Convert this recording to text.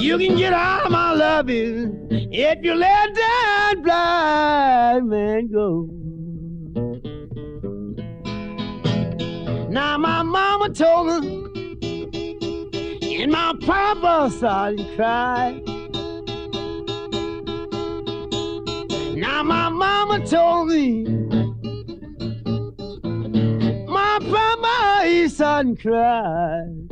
You can get all my loving if you let that blind man go. Now my mama told me, and my papa started to cry. Now my mama told me, my papa he started to cry.